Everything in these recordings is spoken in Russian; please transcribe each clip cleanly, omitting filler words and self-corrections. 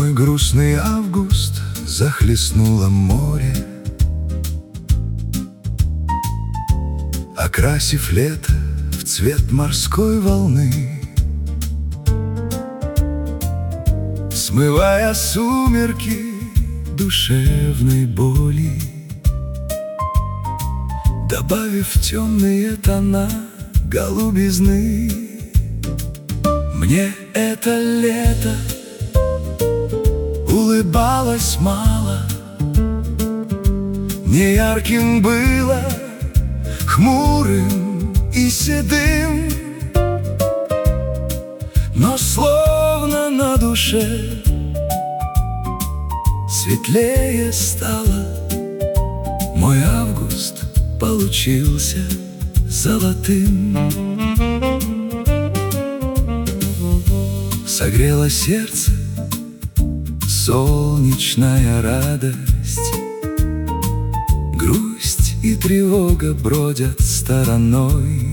Мой грустный август захлестнуло море, окрасив лето в цвет морской волны, смывая сумерки душевной боли, добавив темные тона голубизны. Мне это лето улыбалось мало, неярким было, хмурым и седым, но словно на душе светлее стало. Мой август получился золотым. Согрело сердце солнечная радость, грусть и тревога бродят стороной.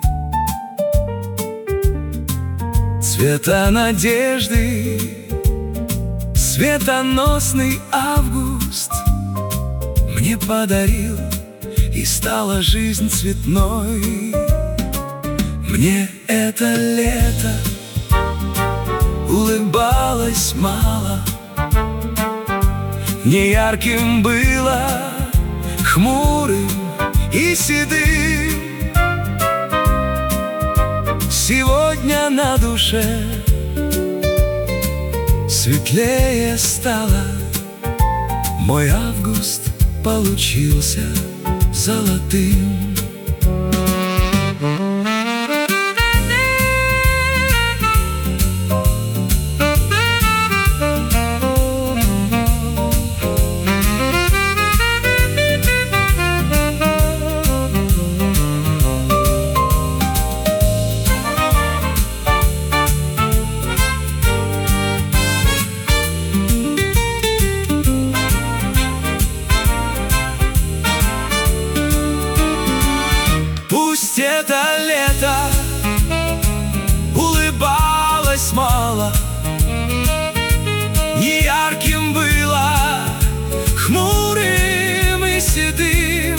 Цвета надежды, светоносный август мне подарил, и стала жизнь цветной. Мне это лето улыбалось мало, неярким было, хмурым и седым. Сегодня на душе светлее стало. Мой август получился золотым. Пусть это лето улыбалось мало, неярким было, хмурым и седым.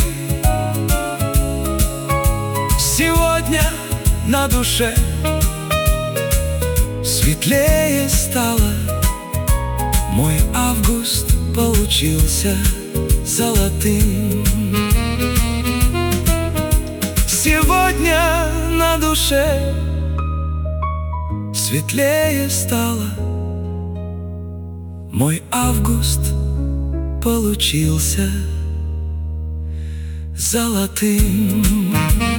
Сегодня на душе светлее стало. Мой август получился золотым. Сегодня на душе светлее стало. Мой август получился золотым.